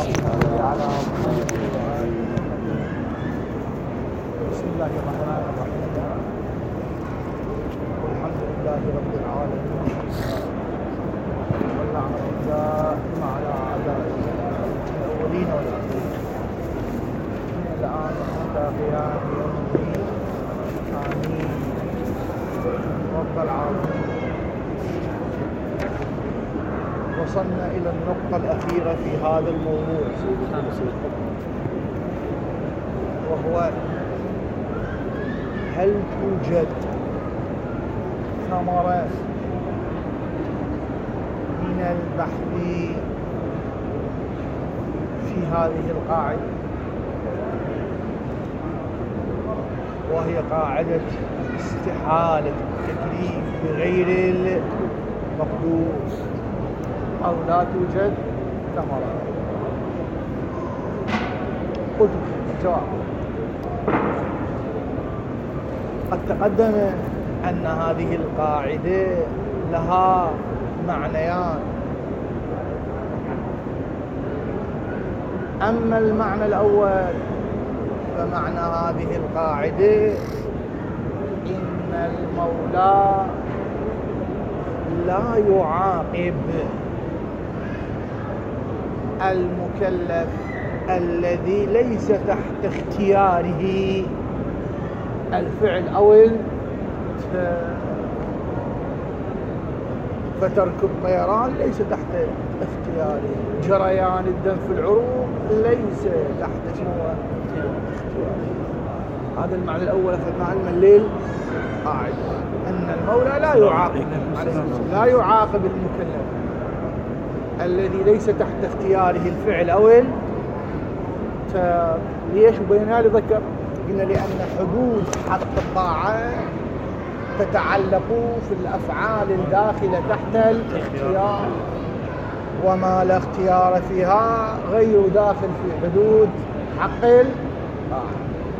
على بسم الله الرحمن الرحيم. والحمد لله رب العالمين، واللعنة الدائمة على أعدائه الأولين والآخرين من الآن حتى قيام يوم الدين. آمين رب العالمين. وصلنا إلى النقطة الأخيرة في هذا الموضوع، وهو هل توجد ثمرة من البحث في هذه القاعدة، وهي قاعدة استحالة التكليف بغير المقدور، أو لا توجد ثمرة؟ قلت الجواب. قد تقدم أن هذه القاعدة لها معنيان. أما المعنى الأول فمعنى هذه القاعدة إن المولى لا يعاقب المكلف الذي ليس تحت اختياره الفعل أو فترك الطيران ليس تحت اختياره، جريان الدم في العروق ليس تحت اختياره. هذا المعنى الأول في علم الليل قاعد أن المولى لا يعاقب المكلف الذي ليس تحت اختياره الفعل أو ليش بينها لذكر؟ قلنا لأن حدود حق الطاعة تتعلق في الأفعال الداخلة تحت الاختيار، وما لا اختيار فيها غير داخل في حدود حق الطاعة.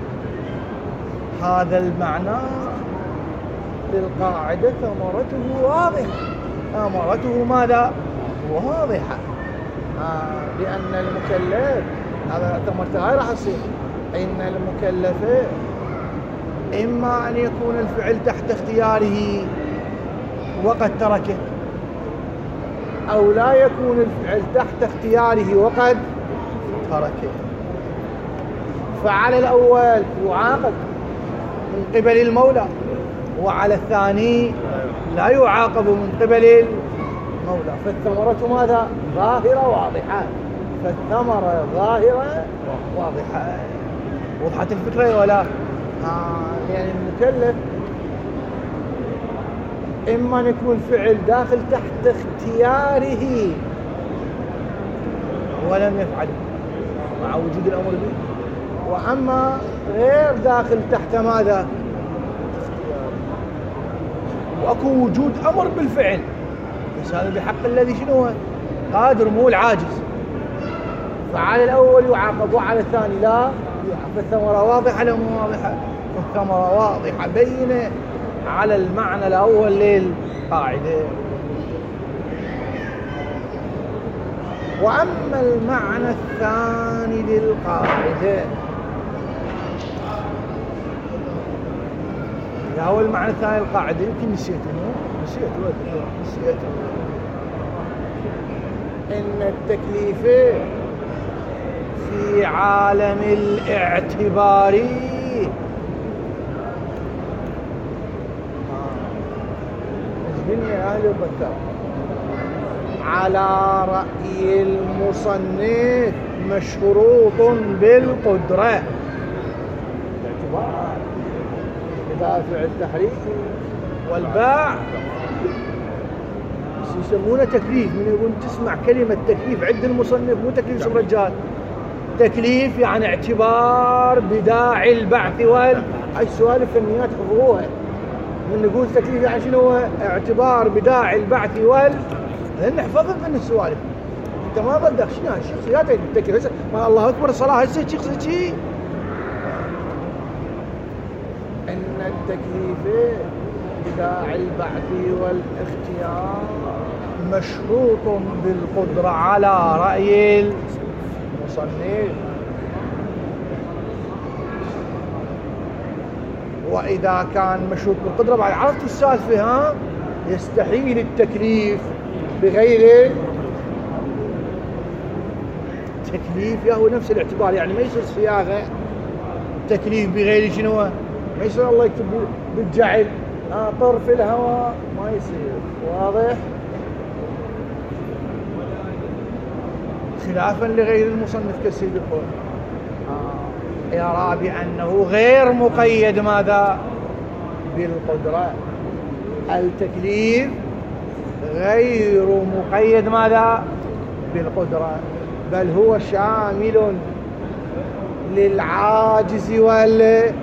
هذا المعنى للقاعدة ثمرته واضحة. ثمرته ماذا؟ واضحة. لأن المكلف هذا ثمرته هاي راح تصير إن المكلف إما أن يكون الفعل تحت اختياره وقد تركه، أو لا يكون الفعل تحت اختياره وقد تركه. فعلى الأول يعاقب من قبل المولى، وعلى الثاني لا يعاقب من قبل المولى. فالثمرة ماذا؟ ظاهرة واضحة. فالثمرة ظاهرة واضحة. وضحت الفكرة ولا؟ يعني المكلف إما أن يكون فعل داخل تحت اختياره ولم يفعله مع وجود الأمر به، وأما غير داخل تحت ماذا؟ اختياره، وأكو وجود أمر بالفعل، بس هذا بحق الذي شنو قادر مو العاجز. فعلى الأول يعاقب وعلى الثاني لا يعاقب. فالثمرة واضحة لو مو واضحة؟ الثمرة واضحة بينة على المعنى الأول للقاعدة. وأما المعنى الثاني للقاعدة، هو المعنى الثاني للقاعدة يمكن نسيته إن التكليف في عالم الاعتبار قلنا أهل الذكر على رأي المصنف مشروط بالقدرة. الاعتبار بدافع التحريك والباع يسمونه تكليف. من يقول تسمع كلمة تكليف عند المصنف مو تكليف شو رجال، تكليف يعني اعتبار بداعي البعث هاي السوالف فنيات حفظوها. من نقول تكليف يعني شنو هو؟ اعتبار بداعي البعث لأن نحفظها من السوالف. انت ما بدك شنو الشخصيات التكليف ما الله اكبر الصلاة هسه شيء ان التكليف بداعي البعث والاختيار مشروط بالقدرة على رأي المصنف. وإذا كان مشروط بالقدرة بعد عرفت السالفة ها، يستحيل التكليف بغير تكليف، هو نفس الاعتبار، يعني ما يصير صياغة تكليف بغير شنو، ما يصير الله يكتب بالجعل طرف الهواء، ما يصير. واضح؟ خلافا لغير المصنف كالسيد الخوي يرى بأنه غير مقيد ماذا بالقدرة، التكليف غير مقيد ماذا بالقدرة، بل هو شامل للعاجز والقادر.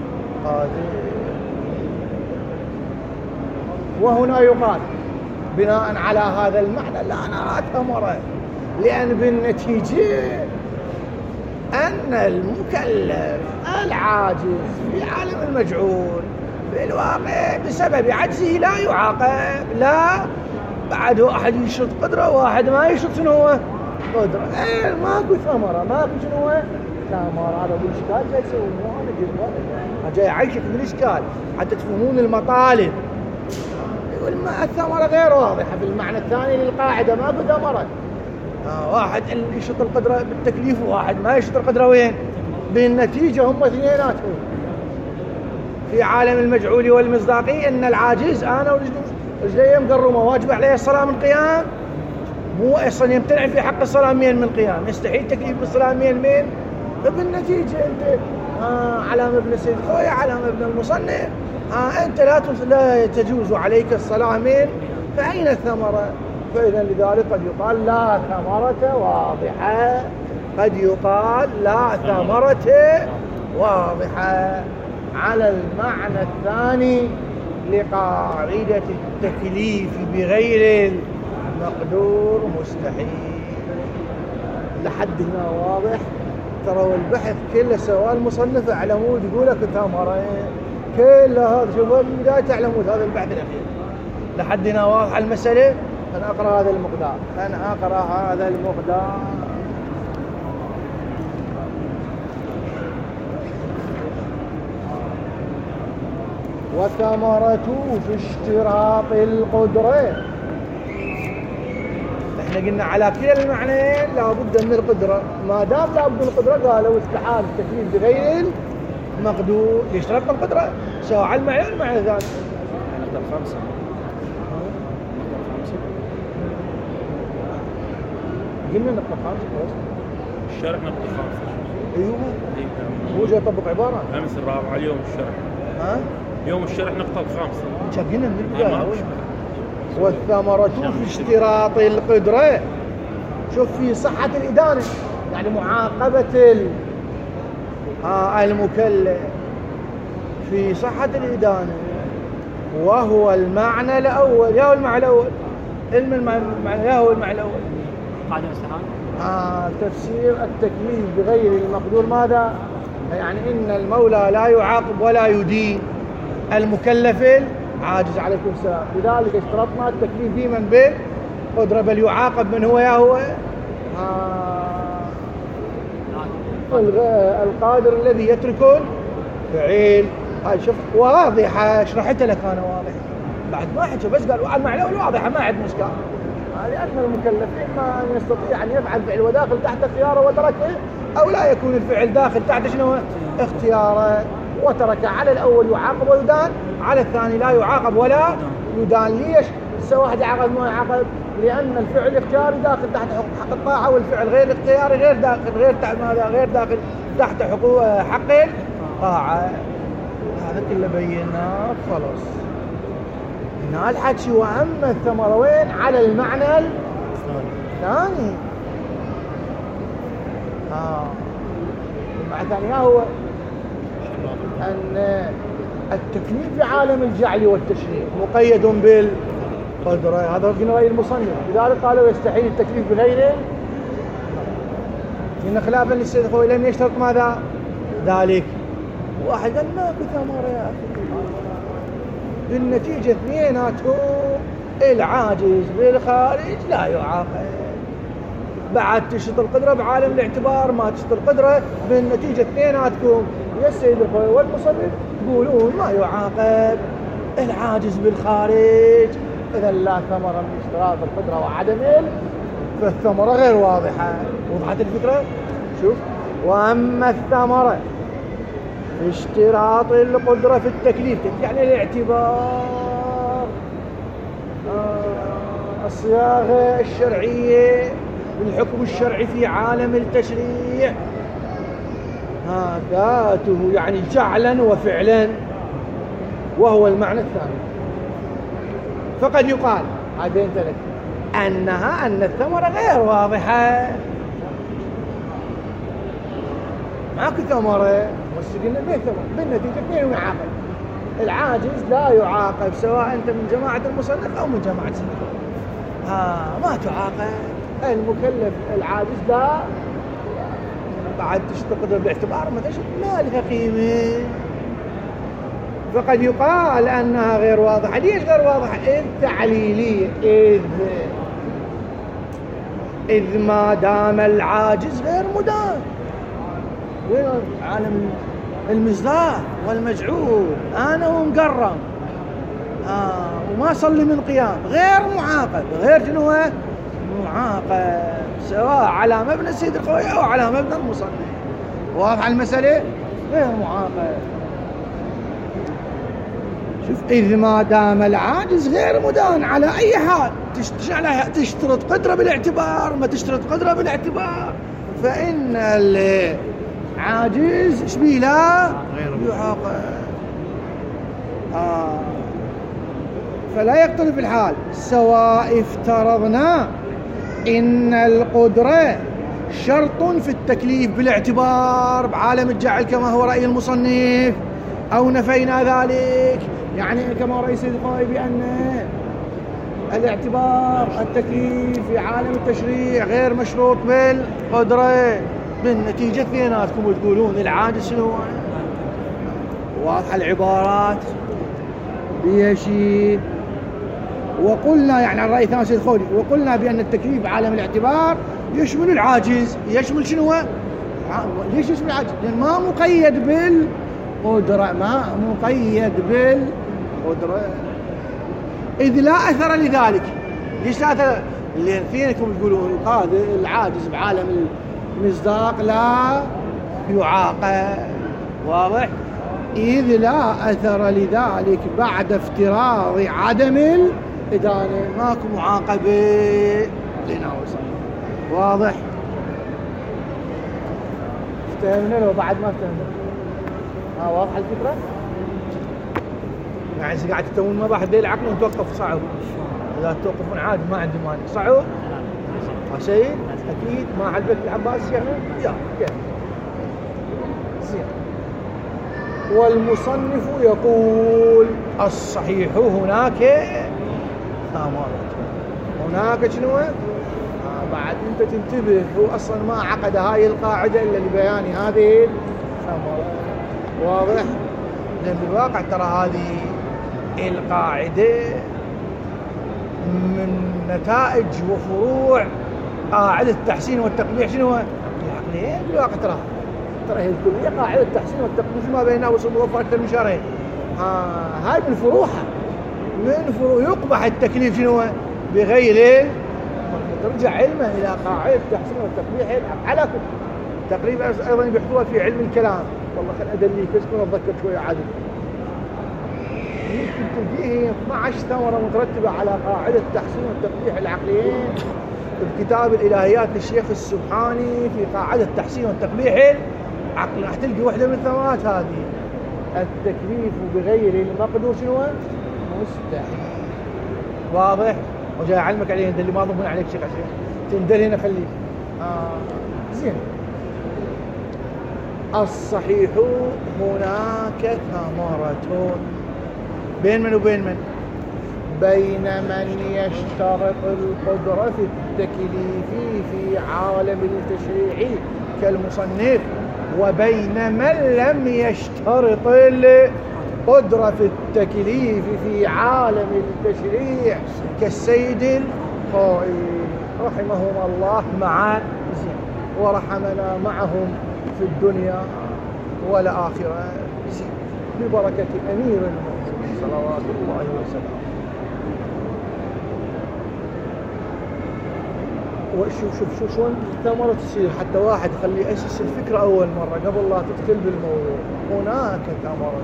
وهنا يقال بناء على هذا المعنى لا نرى ثمرة، لأن بالنتيجة أن المكلف العاجز في عالم المجعول في الواقع بسبب عجزه لا يعاقب، لا بعده أحد يشرط قدرة وواحد ما يشرط شنو هو قدرة، ماكو ثمرة، ماكو شنو هو ثمرة. هذا الإشكال جاي يسوي مو أنا جاي جاي يعيشك بالإشكال حتى تفهمون المطالب. يقول ما الثمرة غير واضحة بالمعنى الثاني للقاعدة، ماكو ثمرة. واحد اللي يشرط القدرة بالتكليف وواحد ما يشرط القدرة وين بالنتيجة، هم اثنيناتهم في عالم المجعول والمصداقي. ان العاجز انا ورجليه مقرمه واجب عليه الصلاه من قيام، مو اصلا يمتنع في حق الصلاه من قيام، يستحيل تكليف بالصلاه من فبالنتيجه انت على مبنى السيد خويا على مبنى المصنف انت لا تجوز عليك الصلاه من، فاين الثمره؟ فإذا لذلك قد يقال لا ثمرة واضحة، قد يقال لا ثمرة واضحة على المعنى الثاني لقاعدة التكليف بغير المقدور مستحيل. لحد هنا واضح؟ ترى البحث كله سواء المصنف اعلموا يقول لك ثمرة كل هذا، شوفوا البداية تعلمون هذا البحث الأخير. لحد هنا واضح المسألة. أنا أقرأ هذا المقدار، أنا أقرأ هذا المقدار. وثمرة في اشتراط القدرة، احنا قلنا على كلا المعنيين لابد من القدرة، ما دام لابد من القدرة قالوا استحال التكليف بغير المقدور يشترط القدرة، سواء على المعنى والمعنى الثاني. نقطة 5 قلنا نقطة 5 الشرح نقطة 5. ايوه هو جاي يطبق عبارة أمس الرابعة اليوم الشرح يوم الشرح نقطة 5 قلنا من البداية. والثمرة في اشتراط القدرة، شوف في صحة الإدانة يعني معاقبة المكلف في صحة الإدانة، وهو المعنى الأول. يا هو المعنى الأول يا هو المعنى الأول قاعدة استحال تفسير التكليف بغير المقدور ماذا؟ يعني إن المولى لا يعاقب ولا يدين المكلف العاجز. عليكم السلام. لذلك اشترطنا التكليف بمن بالقدرة، بل يعاقب من هو يا هو القادر الذي يترك الفعل. هاي شوف واضحة، شرحت لك أنا واضحة بعد ما حكي، بس قال المعنى واضحة ما عندنا إشكال، لأن المكلفين ما يستطيع أن يفعل فعل وداخل تحت اختياره وتركه، أو لا يكون الفعل داخل تحت شنو اختياره وتركه. على الأول يعاقب ويدان، على الثاني لا يعاقب ولا يدان. ليش؟ واحد يعاقب ما يعاقب؟ لأن الفعل الاختياري داخل تحت حق الطاعة، والفعل غير الاختياري غير داخل تحت حقوق حق الطاعة. هذا كله بيناه خلاص. هنا الحكي وأما الثمرة وين؟ على المعنى الثاني. المعنى الثاني هو أن التكليف في عالم الجعل والتشريع مقيد بالقدرة. هذا قلنا رأي المصنف، لذلك قالوا يستحيل التكليف بغيره، إن خلافا للسيد خوي لم يشترط ماذا ذلك. واحد قال ماكو ثمرة يا أخي، بالنتيجة اثنيناتهم العاجز بالخارج لا يعاقب. بعد تشترط القدرة بعالم الاعتبار، ما تشترط القدرة بالنتيجة اثنيناتكم يا السيد الخوي والمصنف تقولون ما يعاقب العاجز بالخارج إذا لا ثمرة من اشتراط القدرة وعدم فالثمرة غير واضحة. وضحت الفكرة؟ شوف، وأما الثمرة في اشتراط القدرة في التكليف يعني الاعتبار، الصياغة الشرعية بالحكم الشرعي في عالم التشريع ذاته يعني جعلا وفعلا، وهو المعنى الثاني. فقد يقال هذين ثلاث أن الثمرة غير واضحة، ماكو ثمرة، قلنا بين ثمرة بالنتيجة اثنين يعاقب. العاجز لا يعاقب سواء أنت من جماعة المصنف أو من جماعة السلف، ما تعاقب. المكلف العاجز لا بعد تشتغل باعتبار ما لها قيمة. فقد يقال أنها غير واضحة. ليش غير واضحة؟ إذ تعليلية، إذ ما دام العاجز غير مدان. وين عالم المزداء والمجعول أنا ومقرم وما صلي من قيام غير معاقب، غير شنو معاقب سواء على مبنى السيد الخوي أو على مبنى المصنف. واضحة المسألة؟ غير معاقب. شوف، إذ ما دام العاجز غير مدان على أي حال تشترط قدرة بالاعتبار، ما تشترط قدرة بالاعتبار فإن العاجز شبيه لا يعاقب. فلا يختلف الحال سواء افترضنا إن القدرة شرط في التكليف بالاعتبار بعالم الجعل كما هو رأي المصنف، أو نفينا ذلك يعني كما رأي سيد الخوي بأن الاعتبار التكليف في عالم التشريع غير مشروط بالقدرة. بالنتيجة اثنيناتكم تقولون العاجز شنو؟ واضحة العبارات بيشي. وقلنا يعني الرأي الثاني سيد الخوي، وقلنا بأن التكليف بعالم الاعتبار يشمل العاجز. يشمل شنو؟ ليش يشمل العاجز؟ لأن ما مقيد بالقدرة، ما مقيد بالقدرة، إذ لا أثر لذلك. ليش لا أثر؟ لأن فينكم تقولون هذا العاجز بعالم المصداق لا يعاقب. واضح؟ إذ لا أثر لذلك بعد افتراض عدم الإدانة، ماكو معاقبة لنا وصل. واضح؟ افتهمنا لو بعد ما افتهمنا؟ واضح الفكرة؟ يعني إذا قاعد تتون ما بعد ليل عقل وتوقف صعب. إذا توقفون عادي ما عندي مانع. صعب؟ شيء أكيد ما عجبك العباس يعني؟ يا كيف؟ زين. والمصنف يقول الصحيح هناك ثمرة. هناك شنو؟ بعد أنت تنتبه، هو أصلا ما عقد هاي القاعدة إلا لبيان هذه الثمرة. واضح؟ لأن بالواقع ترى هذه القاعدة من نتائج وفروع قاعدة التحسين والتقبيح شنو؟ العقلية. بالواقع ترى هي الكلية قاعدة التحسين والتقبيح ما بينها وصول أكثر من شهرين. هاي من فروعها، من فروع يقبح التكليف شنو؟ بغير ترجع علمه إلى قاعدة التحسين والتقبيح على كل تقريبا أيضا بيحطوها في علم الكلام. والله خل أدليك اسكن أتذكر شوية عادي. يمكن تلقيه 12 ثمرة مترتبة على قاعدة التحسين والتقبيح العقليين بكتاب الإلهيات للشيخ السبحاني في قاعدة التحسين والتقبيح العقلي. راح تلقي واحدة من الثمرات هذه التكليف بغير المقدور شنو؟ مستحيل. واضح؟ وجاي أعلمك عليه اللي ما ضمن عليك شيء عشان تندل هنا خليك. زين. الصحيح هناك ثمرة بين من وبين من؟ بين من يشترط القدرة في التكليف في عالم التشريع كالمصنف، وبين من لم يشترط القدرة في التكليف في عالم التشريع كالسيد الخوي. رحمهم الله معا ورحمنا معهم في الدنيا والآخرة ببركة أمير المؤمنين صلوات الله وسلامه. وشوف شلون الثمرة تصير حتى واحد يخليه يأسس الفكرة أول مرة قبل لا تدخل بالموضوع. هناك ثمرة،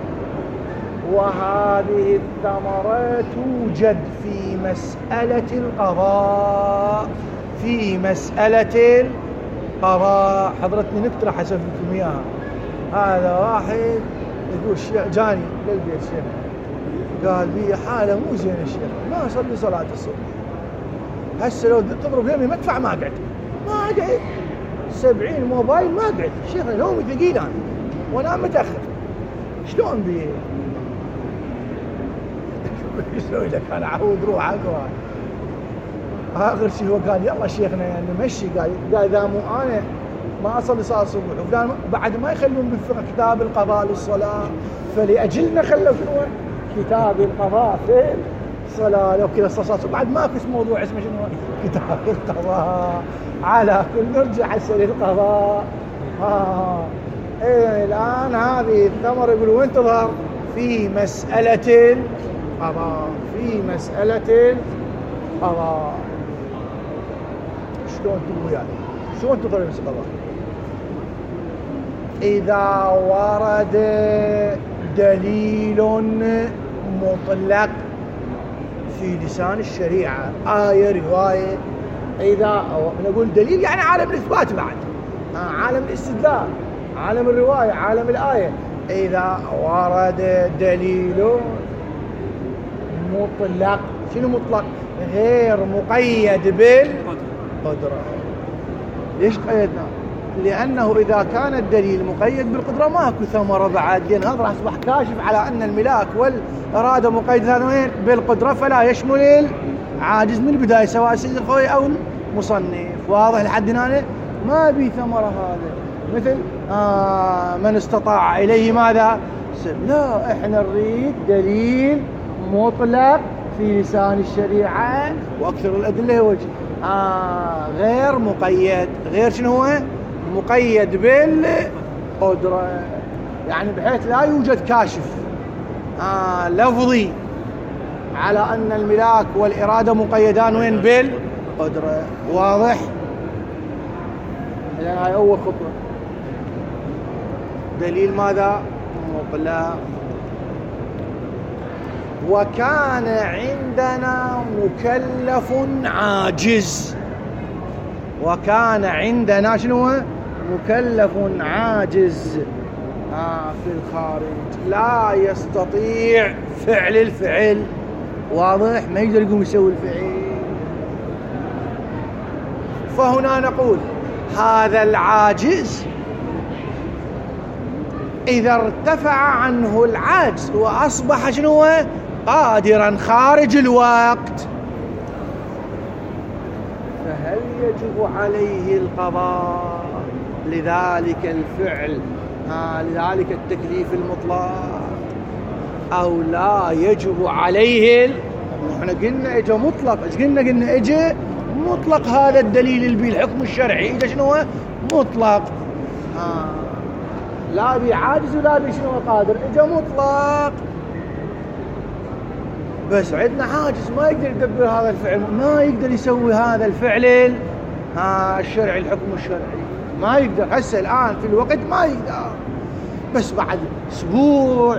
وهذه الثمرة توجد في مسألة القضاء. في مسألة القضاء حضرتني نكتة راح أسفلكم إياها. هذا واحد يقول الشيخ جاني للبيت شيخ قال بي حالة مو زين الشيخ، ما أصلي صلاة الصبح، هسه لو تضرب يمي مدفع ما قعد 70 موبايل ما قعد شيخ، نومي ثقيل أنا وأنام متأخر، شلون بي؟ شلون لك أنا عود روحك. آخر شيء هو قال يلا شيخنا يعني نمشي، قال إذا مو أنا ما أصلي صلاة الصبح وفلان بعد ما يخلون بالفقه كتاب القضاء للصلاة، فلأجلنا خلوا شنو كتاب القضاء في الصلاة. لو كذا صلاة بعد ما في موضوع اسمه شنو كتاب القضاء. على كل نرجع هسه للقضاء. إيه الآن هذه الثمرة يقول وين تظهر؟ في مسألة القضاء. في مسألة القضاء شلون تقول يعني شلون تظهر مسألة القضاء؟ إذا ورد دليل مطلق في لسان الشريعة، آية رواية، إذا نقول دليل يعني عالم الإثبات بعد، عالم الاستدلال، عالم الرواية، عالم الآية. إذا ورد دليل مطلق، شنو مطلق؟ غير مقيد بالقدرة. ليش قيدنا؟ لأنه إذا كان الدليل مقيد بالقدرة ماكو ثمرة بعد، لأن هذا راح يصبح كاشف على أن الملاك والإرادة مقيدة وين؟ بالقدرة، فلا يشمل العاجز من البداية سواء سيد الخوي أو المصنف. واضح لحد هنا؟ ما بي ثمرة هذا مثل من استطاع إليه ماذا؟ لا، إحنا نريد دليل مطلق في لسان الشريعة وأكثر الأدلة وجه غير مقيد. غير شنو هو؟ مقيد بالقدرة، يعني بحيث لا يوجد كاشف لفظي على أن الملاك والإرادة مقيدان وين؟ بالقدرة. واضح؟ إذن هاي أول خطوة، دليل ماذا؟ مطلق. وكان عندنا مكلف عاجز. وكان عندنا شنو؟ مكلف عاجز في الخارج لا يستطيع فعل الفعل. واضح؟ ما يقدر يقوم يسوي الفعل. فهنا نقول هذا العاجز إذا ارتفع عنه العجز وأصبح شنو؟ قادرا خارج الوقت، فهل يجب عليه القضاء لذلك الفعل لذلك التكليف المطلق أو لا يجب عليه؟ احنا قلنا اجى مطلق، ايش قلنا اجى مطلق. هذا الدليل اللي بالحكم الشرعي اجى شنو؟ مطلق. لا بي عاجز ولا بي شنو قادر، اجى مطلق. بس عندنا عاجز ما يقدر يدبر هذا الفعل، ما يقدر يسوي هذا الفعل الشرعي، الحكم الشرعي ما يقدر. هسه الآن في الوقت ما يقدر، بس بعد أسبوع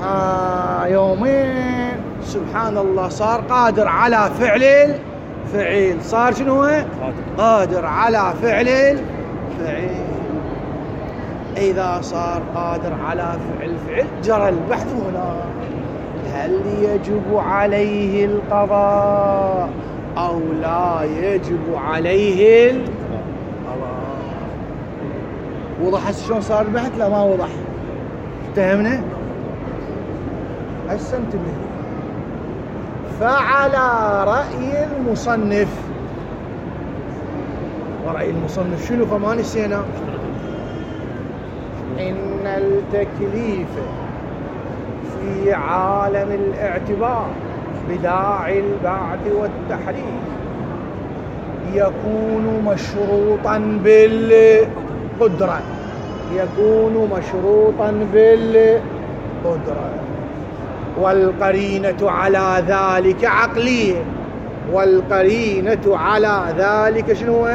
يومين سبحان الله صار قادر على فعل الفعل. صار شنو؟ قادر على فعل الفعل. إذا صار قادر على فعل الفعل جرى البحث هنا، هل يجب عليه القضاء أو لا يجب عليه القضاء؟ وضح شلون صار البحث؟ لا ما وضح. افتهمنا؟ هسه انتبه. فعلى رأي المصنف، ورأي المصنف شنو فما نسينا؟ إن التكليف في عالم الاعتبار بداعي البعث والتحريف يكون مشروطا بالقدرة، يكون مشروطا بالقدرة. والقرينة على ذلك عقلية، والقرينة على ذلك شنو؟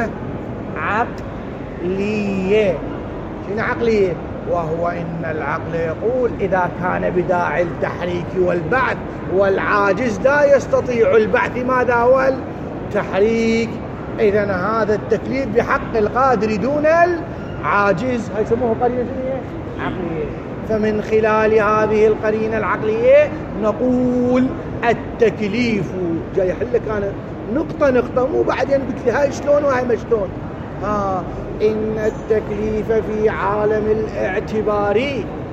عقلية. شنو عقلية؟ وهو إن العقل يقول إذا كان بداعي التحريك والبعث والعاجز لا يستطيع البعث ماذا هو التحريك، إذن هذا التكليف بحق القادر دون العاجز، هاي يسموه قرينة عقلية. فمن خلال هذه القرينة العقلية نقول التكليف، جاي يحلك أنا نقطة مو بعدين بكتي هاي شلون وهاي ما شلون. إن التكليف في عالم الاعتبار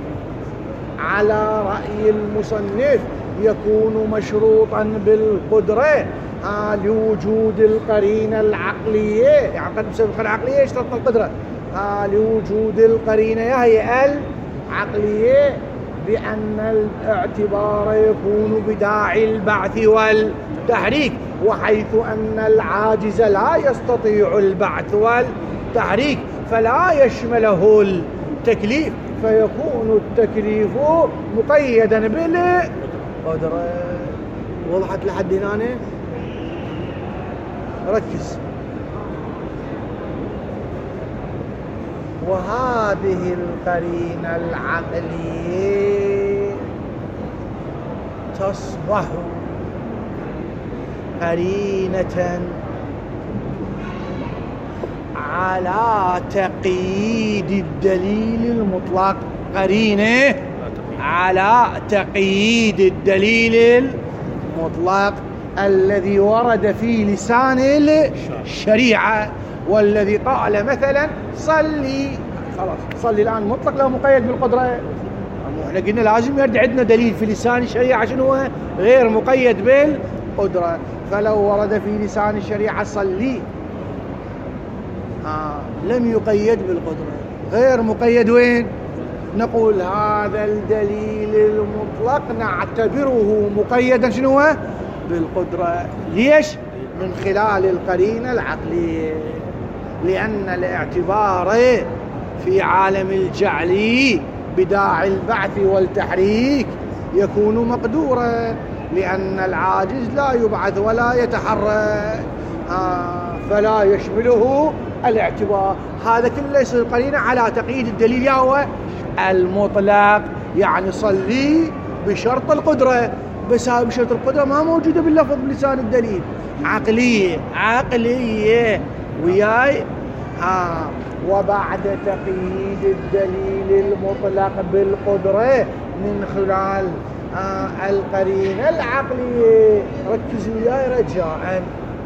على رأي المصنف يكون مشروطا بالقدرة لوجود القرينة العقلية، يعني قد بسبب العقلية اشترطنا القدرة، لوجود القرينة هي العقلية بأن الاعتبار يكون بداعي البعث والتحريك، وحيث أن العاجز لا يستطيع البعث والتحريك فلا يشمله التكليف، فيكون التكليف مقيدا بالقدرة. وضحت لحد هنا؟ ركز. وهذه القرينة العقلية تصبح قرينة على تقييد الدليل المطلق، قرينة على تقييد الدليل المطلق الذي ورد في لسان الشريعة، والذي قال مثلا صلي، خلاص صلي الآن مطلق له مقيد بالقدرة. احنا قلنا لازم يرد عندنا دليل في لسان الشريعة شنو هو غير مقيد بالقدرة، فلو ورد في لسان الشريعة صلي لم يقيد بالقدرة، غير مقيد وين؟ نقول هذا الدليل المطلق نعتبره مقيدا شنو هو؟ بالقدرة. ليش؟ من خلال القرينة العقلية، لأن الاعتبار في عالم الجعل بداعي البعث والتحريك يكون مقدورا، لأن العاجز لا يبعث ولا يتحرك فلا يشمله الاعتبار. هذا كله يصير قرينة على تقييد الدليل يهو المطلق، يعني صلي بشرط القدرة، بس هذا بشرط القدرة ما موجودة باللفظ بلسان الدليل، عقلية وياي. وبعد تقييد الدليل المطلق بالقدرة من خلال القرينة العقلية، ركزوا وياي رجاء،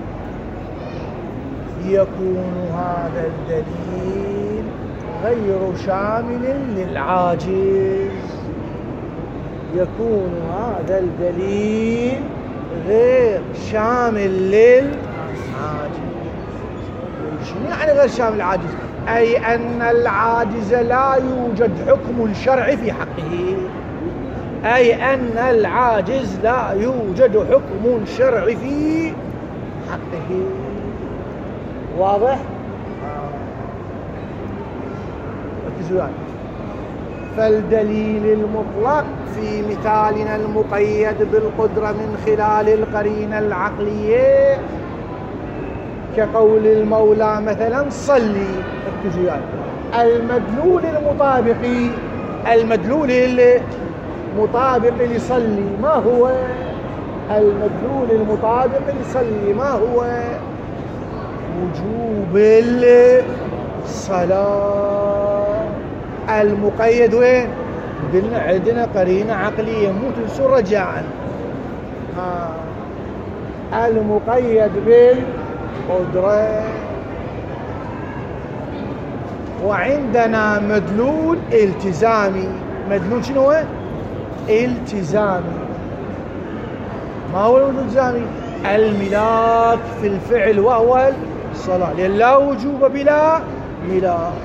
يكون هذا الدليل غير شامل للعاجز، يكون هذا الدليل غير شامل للعاجز. شنو يعني غير شامل للعاجز؟ أي أن العاجز لا يوجد حكم شرعي في حقه، أي أن العاجز لا يوجد حكم شرعي في حقه. واضح؟ ركزوا يعني. فالدليل المطلق في مثالنا المقيد بالقدرة من خلال القرينة العقلية كقول المولى مثلا صلي، ركزوا يعني. المدلول المطابق لصلي ما هو؟ المدلول المطابق لصلي ما هو؟ وجوب الصلاة. المقيد وين؟ قلنا عندنا قرينة عقلية، مو تنسوا رجاء. المقيد بالقدرة. وعندنا مدلول التزامي. مدلول شنو هو؟ التزامي. ما هو المدلول الالتزامي؟ الملاك في الفعل وهو الصلاة، لأن لا وجوب بلا ملاك.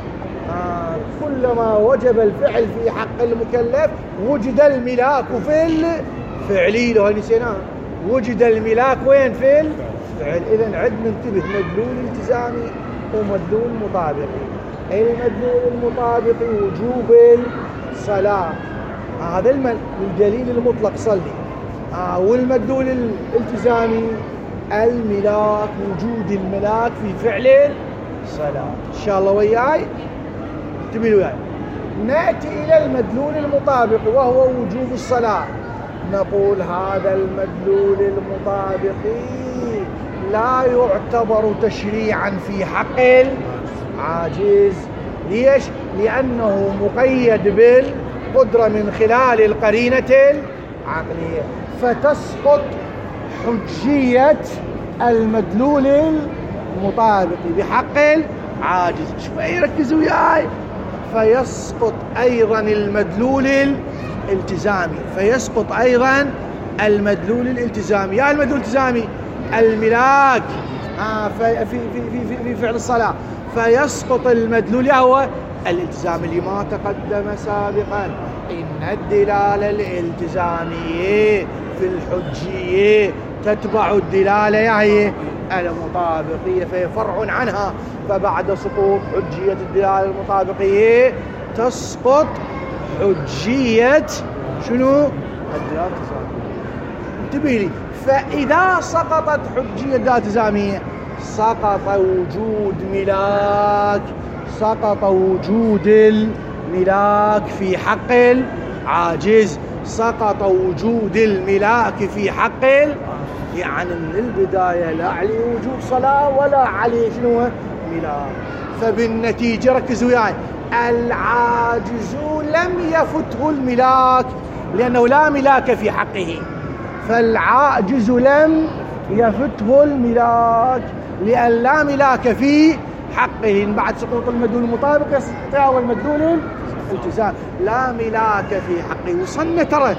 كلما وجب الفعل في حق المكلف وجد الملاك في الفعل. لو نسيناه وجد الملاك وين؟ في الفعل. إذن عد ننتبه مدلول التزامي ومدلول مطابقي. المدلول المطابقي وجوب الصلاة، هذا الدليل المطلق صلي. والمدلول الالتزامي الملاك، وجود الملاك في فعل الصلاة. إن شاء الله وياي انتبهوا وياي. نأتي إلى المدلول المطابق وهو وجوب الصلاة. نقول هذا المدلول المطابقي لا يعتبر تشريعا في حق العاجز. ليش؟ لأنه مقيد بالقدرة من خلال القرينة العقلية، فتسقط حجية المدلول المطابق بحق العاجز. شوي ركزوا وياي. فيسقط أيضا المدلول الالتزامي، فيسقط أيضا المدلول الالتزامي. يا المدلول الالتزامي الملاك في فعل الصلاة، فيسقط المدلول هو الالتزام لما تقدم سابقا. إن الدلالة الالتزامية في الحجية تتبع الدلالة يعني المطابقية، فهي فرع عنها. فبعد سقوط حجية الدلالة المطابقية تسقط حجية شنو؟ الدلالة الالتزامية. انتبه لي. فإذا سقطت حجية الدلالة الالتزامية سقط وجود ملاك، سقط وجود الملاك في حق العاجز، سقط وجود الملاك في حق يعني من البداية لا عليه وجود صلاة ولا عليه شنو ملاك. فبالنتيجة ركزوا وياي، العاجز لم يفته الملاك لأنه لا ملاك في حقه. فالعاجز لم يفته الملاك لأن لا ملاك في حقه. بعد سقوط المدلول المطابق يستطيع المدلول الالتزام. لا ملاك في حقه. وصلنا ترى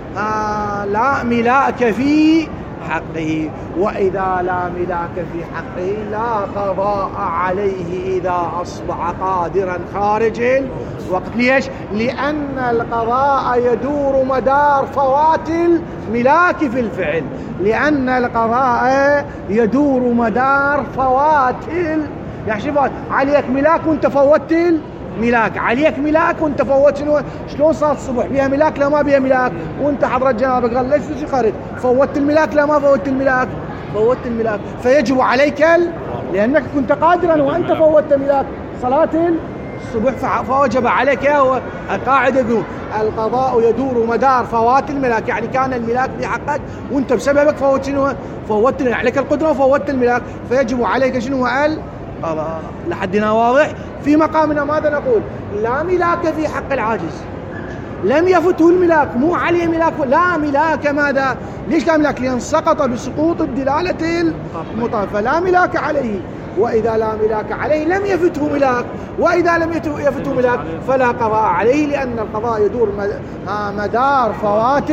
لا ملاك في حقه. وإذا لا ملاك في حقه لا قضاء عليه إذا أصبح قادرا خارج الوقت. ليش؟ لأن القضاء يدور مدار فوات الملاك في الفعل. لأن القضاء يدور مدار فوات يعني شوف، عليك ملاك وانت فوتت الملاك، عليك ملاك وانت فوتت شنو؟ شلون صار الصبح بيها ملاك لا ما بيها ملاك؟ وانت حضرت جنابك قال ليش تجي خارج؟ فوتت الملاك لا ما فوتت الملاك؟ فوتت الملاك. فيجب عليك لأنك كنت قادرا وأنت فوتت ملاك صلاة الصبح، فوجب عليك. هو القاعدة يقول القضاء يدور مدار فوات الملاك، يعني كان الملاك في حقك وانت بسببك فوت شنو؟ فوتت عليك القدرة وفوتت الملاك، فيجب عليك شنو؟ القضاء. لحدنا واضح؟ في مقامنا ماذا نقول؟ لا ملاك في حق العاجز، لم يفته الملاك، مو عليه ملاك، لا ملاك. ماذا؟ ليش لا ملاك؟ لأن سقط بسقوط الدلالة المطابقة، فلا ملاك عليه. وإذا لا ملاك عليه لم يفته ملاك، وإذا لم يفته ملاك فلا قضاء عليه، لأن القضاء يدور مدار فوات.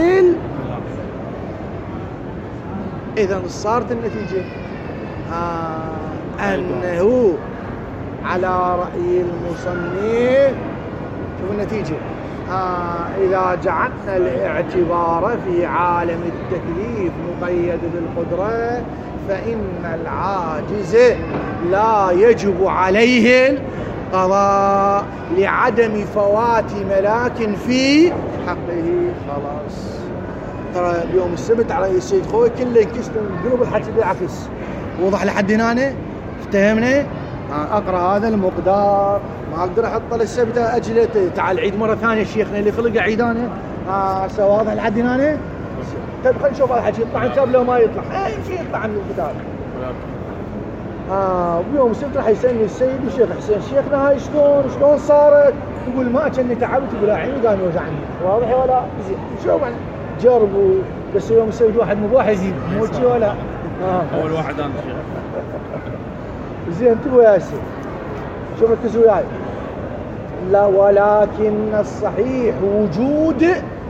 إذن صارت النتيجة أنه على رأي المصنف. شوف النتيجة. إذا جعلنا الاعتبار في عالم التكليف مقيد بالقدرة فإن العاجز لا يجب عليه القضاء لعدم فوات ملاك في حقه. خلاص. ترى بيوم السبت على السيد خوي كله ينكس قلوب الحكي بالعكس. وضح لحد هنا؟ افتهمنا؟ اقرا هذا المقدار، ما اقدر احط للسبت اجله. تعال عيد مره ثانيه شيخنا اللي خلق عيد انا. سوى واضح لحد هنا؟ طيب خلينا نشوف هذا الحكي يطلع عن كتاب لو ما يطلع. يمكن يطلع عن الكتاب. بيوم السبت راح يسالني السيد الشيخ حسين شيخنا هاي شلون صارت؟ يقول ما كني تعبت، يقول عيني قام يوجعني. واضح ولا؟ زين شوف جربوا. بس يوم السبت واحد مباح يزيد مو شي ولا. اول واحد انا شيخ. زين انتبهوا يا سيدي، شوف ركزوا وياي. لا ولكن الصحيح وجود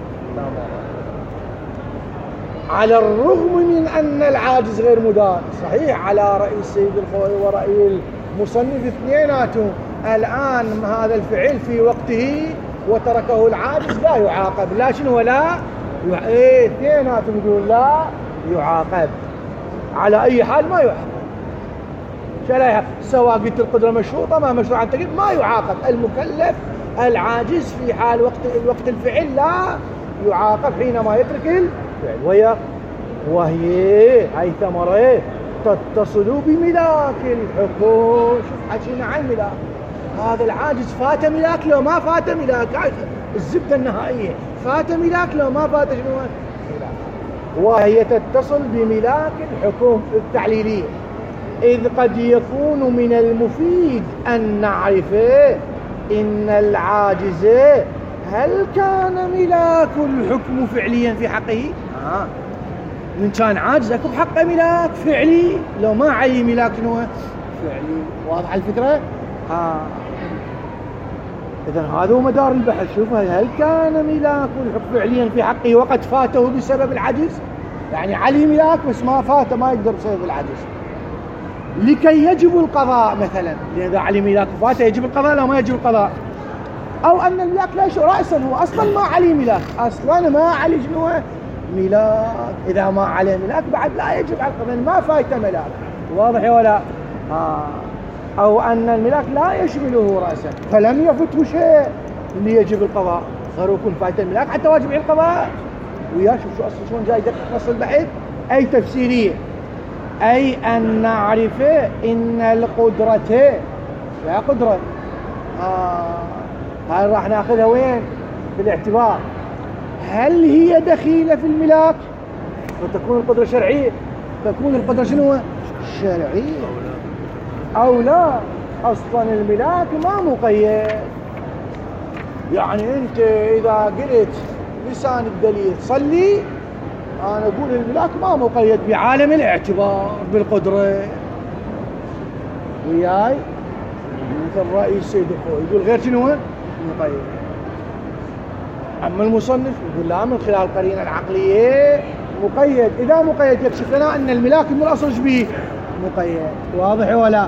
على الرغم من أن العاجز غير مدان. صحيح على رأي السيد الخوي ورأي المصنف اثنيناتهم. الآن هذا الفعل في وقته وتركه العاجز لا يعاقب. لا شنو؟ لا اثنيناتهم يقول لا يعاقب. على أي حال ما يعاقب. شلائها سواء قلت القدرة مشروطة ما مشروطة عن تقييد ما يعاقب المكلف العاجز في حال وقت الفعل لا يعاقب حينما يترك الفعل. وهي هاي ثمرة تتصل بملاك الحكم. شوف حكينا عن ملاك هذا العاجز فات ملاك لو ما فات ملاك. الزبدة النهائية فات ملاك لو ما فات شنو ملاك. وهي تتصل بملاك الحكم التعليلية إذ قد يكون من المفيد أن نعرف إن العاجز هل كان ملاك الحكم فعليا في حقه. من كان عاجز أكو بحقه ملاك فعلي لو ما علي ملاك شنو فعلي. واضح الفكرة؟ إذن هذا هو مدار البحث. شوف هل كان ملاك الحكم فعليا في حقه وقد فاته بسبب العجز. يعني علي ملاك بس ما فاته ما يقدر بسبب العجز لكي يجب القضاء مثلا. لذا علي ملاك فاته يجب القضاء لو ما يجب القضاء. أو أن الملاك لا يشعر رأسا هو أصلا ما علي ملاك أصلا ما علي شنو ملاك. إذا ما عليه ملاك بعد لا يجب على القضاء ما فايته ملاك. واضح ولا أو أن الملاك لا يشمله رأسا فلم يفته شيء اللي يجب القضاء صار يكون فايته الملاك حتى واجب عليه القضاء. ويا شوف أصلا شلون جاي يدقق نص البحث. أي تفسيرية أي أن نعرف إن القدرة لا قدرة هاي راح ناخذها وين في الاعتبار. هل هي دخيلة في الملاك وتكون القدرة شرعية. تكون القدرة شنو شرعية أو لا. أصلا الملاك ما مقيد. يعني أنت إذا قلت لسان الدليل صلي أنا أقول الملاك ما مقيد بعالم الاعتبار بالقدرة. وياي مثل رئيس سيد الخوي يقول غير شنو مقيد. أما المصنف يقول لا من خلال القرينة العقلية مقيد. إذا مقيد يكشف لنا أن الملاك من الأصل به مقيد. واضح ولا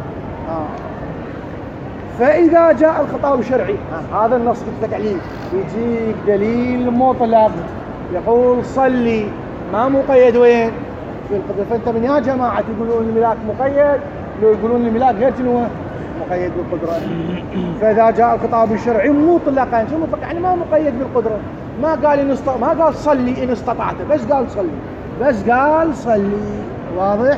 فإذا جاء الخطاب الشرعي هذا النص قلت لك عليه يجيك دليل مطلق يقول صلي ما مقيد وين في القدرة. فأنت من يا جماعة يقولون الملاك مقيد لو يقولون الملاك غير شنو مقيد بالقدرة. فإذا جاء الخطاب الشرعي مطلقا شو مطلق يعني ما مقيد بالقدرة. ما قال ما قال صلي إن استطعت بس قال صلي بس قال صلي. واضح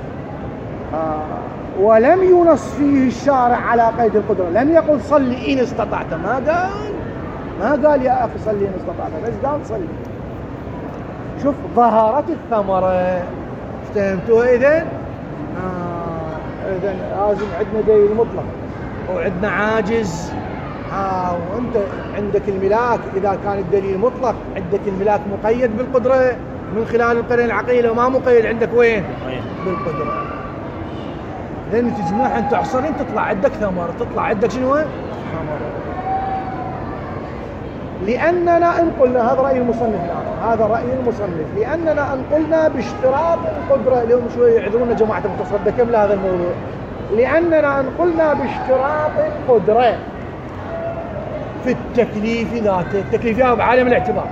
ولم ينص فيه الشارع على قيد القدرة. لم يقل صلي إن استطعت ما قال يا أخي صلي إن استطعت بس قال صلي. شوف ظهرت الثمرة. افتهمتوها إذن إذن لازم عندنا دليل مطلق وعندنا عاجز. وأنت عندك الملاك إذا كان الدليل مطلق عندك الملاك مقيد بالقدرة من خلال القرينة العقلية. لو ما مقيد عندك وين بالقدرة. لأن تجمعها تحصرين تطلع عندك ثمرة تطلع عندك شنو ثمرة. لأننا إن قلنا هذا رأي المصنف هذا رأي المصنف لأننا إن قلنا باشتراط القدرة اليوم شوي يعذرونا جماعة المتصدى كم لهذا الموضوع. لأننا إن قلنا باشتراط القدرة في التكليف ذاته التكليف يا بعالم الاعتبار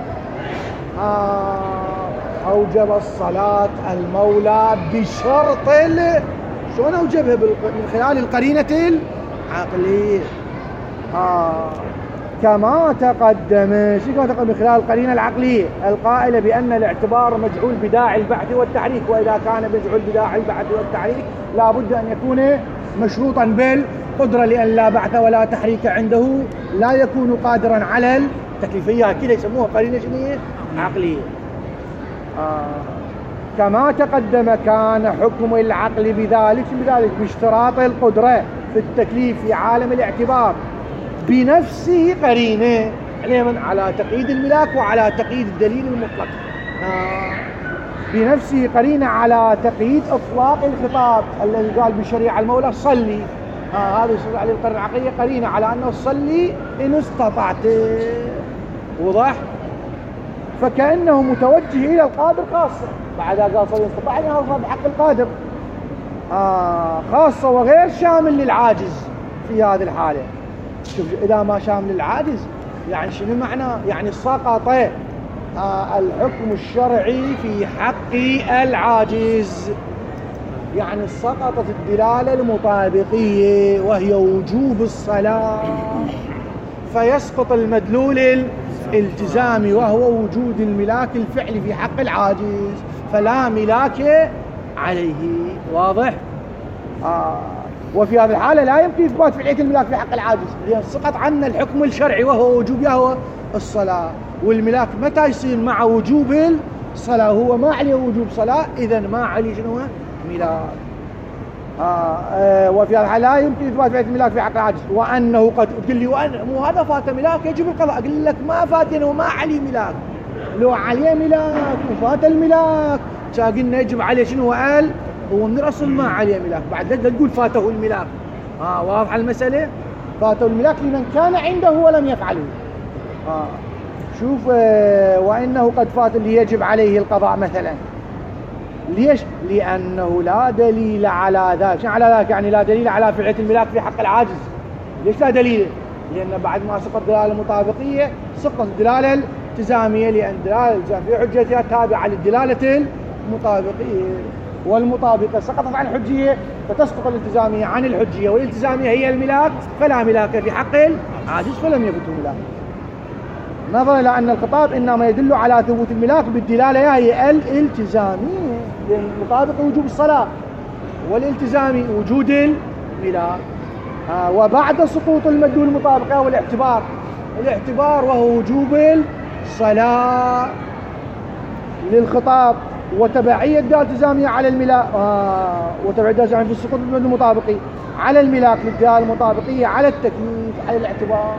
أوجب الصلاة المولى بشرط شلون أوجبها من خلال القرينة العقلية كما تقدم. شو كما تقدم من خلال القرينة العقلية القائلة بأن الاعتبار مجعول بداعي البعث والتحريك. وإذا كان مجعول بداعي البعث والتحريك لا بد أن يكون مشروطا بالقدرة لأن لا بعث ولا تحريك عنده لا يكون قادرا على التكليفية. كده يسموها قرينة شنية عقلية. كما تقدم كان حكم العقل بذلك باشتراط القدرة في التكليف في عالم الاعتبار بنفسه قرينة على تقييد الملاك وعلى تقييد الدليل المطلق. بنفسه قرينة على تقييد إطلاق الخطاب الذي قال بشريعة المولى صلي. هذا يصير عليه القرينة العقلية قرينة على أنه صلي إن استطعت. وضح فكأنه متوجه إلى القادر خاصة. بعد قال صلي إن استطعت هذا بحق القادر خاصة وغير شامل للعاجز في هذه الحالة. شوف إذا ما شامل للعاجز يعني شنو معناه يعني سقط الحكم الشرعي في حق العاجز. يعني سقطت الدلالة المطابقية وهي وجوب الصلاة، فيسقط المدلول الالتزامي وهو وجود الملاك الفعلي في حق العاجز، فلا ملاك عليه. واضح؟ وفي هذه الحالة لا يمكن إثبات فعلية الملاك في حق العاجز، لأن سقط عنا الحكم الشرعي وهو وجوب يهوى الصلاة، والملاك متى يصير؟ مع وجوب الصلاة. هو ما عليه وجوب صلاة، إذن ما عليه شنو؟ ملاك. وفي هذا الحالة لا يمكن إثبات فعلية الملاك في حق العاجز، وأنه قد تقول لي مو هذا فات ملاك يجب القضاء، أقول لك ما فاتنا وما عليه ملاك. لو عليه ملاك وفات الملاك قلنا يجب عليه شنو؟ قال هو من الأصل ما عليه ملاك، بعد لا تقول فاته الملاك. واضحة المسألة؟ فاته الملاك لمن كان عنده ولم يفعله. شوف، وإنه قد فات اللي يجب عليه القضاء مثلا. ليش؟ لأنه لا دليل على ذلك. شنو على ذلك؟ يعني لا دليل على فعلية الملاك في حق العاجز. ليش لا دليل؟ لأن بعد ما سقط الدلالة المطابقية سقط الدلالة الالتزامية، لأن الدلالة الالتزامية حجتها تابعة للدلالة المطابقية، والمطابقة سقطت عن الحجية فتسقط الالتزامية عن الحجية، والالتزامية هي الملاك، فلا ملاك في حق العاجز فلم يثبت الملاك. نظرا إلى أن الخطاب إنما يدل على ثبوت الملاك بالدلالة هي الالتزامية، لأن المطابق وجوب الصلاة والالتزامي وجود الملاك. وبعد سقوط المدلول المطابقة والاعتبار وهو وجوب الصلاة للخطاب، وتبعية الدالة الالتزامية على الملاك، وتبعية الدالة الالتزامية في سقوط المدلول المطابقي على الملاك للدالة المطابقية على التكليف على الاعتبار.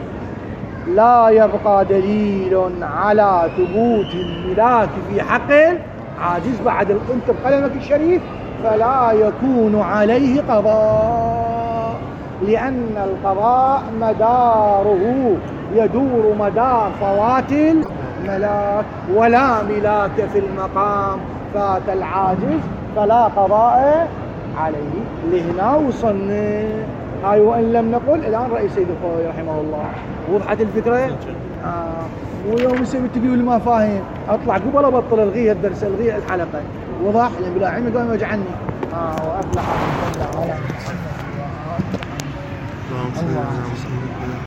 لا يبقى دليل على ثبوت الملاك في حق عاجز بعد انت بقلمك الشريف، فلا يكون عليه قضاء، لأن القضاء مداره يدور مدار فوات الملاك، ولا ملاك في المقام، فات العاجز فلا قضاء عليه. لهنا وصلنا. هاي وإن لم نقل الآن رأي سيد الخوي رحمه الله. وضحت الفكرة؟ ويوم يسوي تقول ما فاهم أطلع قبل أبطل ألغيه الدرس، ألغيه الحلقة. وضح؟ لأن بلا علم قام يوجعني. وأفلح